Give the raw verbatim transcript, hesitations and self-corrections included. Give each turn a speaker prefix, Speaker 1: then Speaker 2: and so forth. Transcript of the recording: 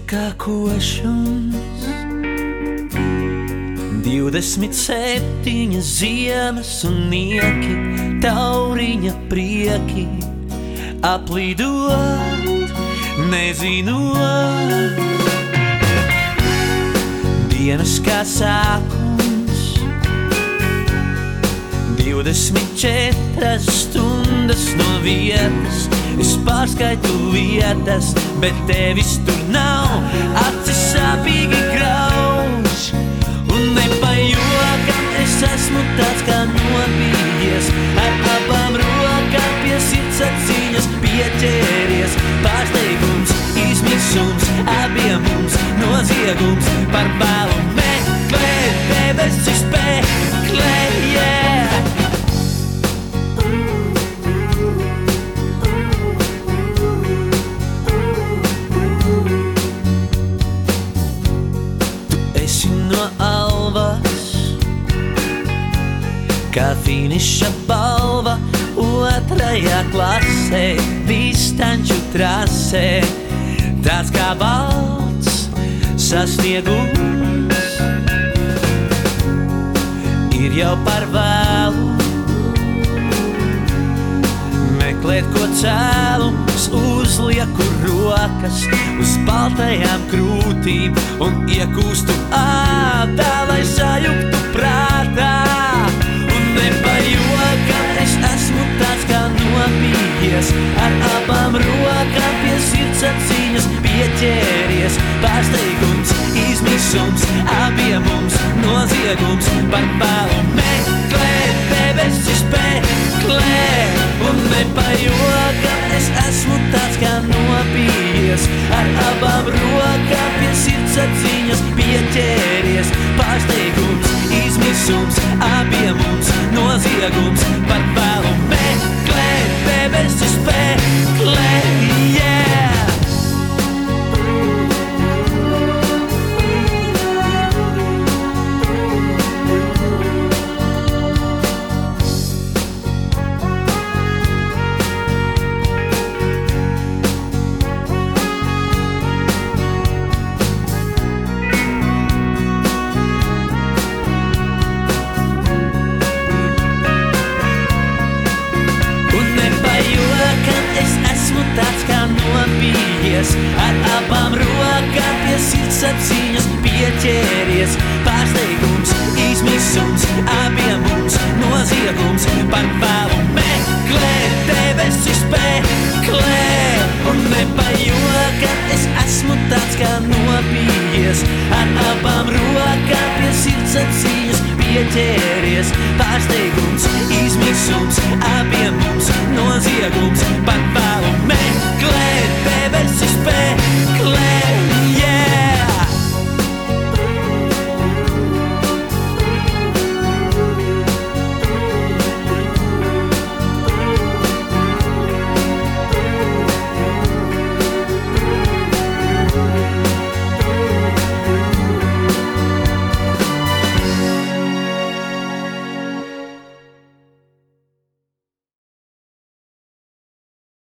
Speaker 1: kā košums. Divdesmit septiņas ziemas un nieki, tauriņa prieki, aplidot, nezinot. Dienas kā sākums, divdesmit četras stundas no vietas. Es pārskaitu vietas, bet tevis tur nav. Acis sāpīgi grauž, un ne pa jokam es esmu tāds kā nobijies. Ar abām rokām pie sirds atziņas pieķēries. Pārsteigums, izmisums, abiem mums noziegums. Par vēlu meklē, debesis meklē, yeah. Kā finiša balva otrajā klasē, distanču trasē, tāds kā balts sasniegums. Ir jau par vēlu meklēt, ko cēlums, uzlieku rokas uz baltajām krūtīm un iekūstu ādā, lai sajuktu prātā. Es esmu tāds kā nobijies, ar abām rokām pie sirds atziņas pieķēries. Pārsteigums, izmisums, abiem mums noziegums. Par vēlu meklē, debesis meklē, un ne pa jokam es esmu tāds kā nobijies, ar abām rokām pie sirds atziņas pieķēries. Pārsteigums, izmisums, abiem mums noziegums. Par vēlu meklē, debesis meklē, yeah. Ar abām rokām pie sirds apziņas pieķēries. Pārsteigums, izmisums, abiem mums noziegums. Par vēlu meklē, debesis meklē, un ne pa jokam es esmu tāds kā nobijies. Ar abām rokām pie sirds apziņas pieķēries. Pārsteigums, izmisums, abiem mums noziegums. Par vēlu meklē, debesis meklē.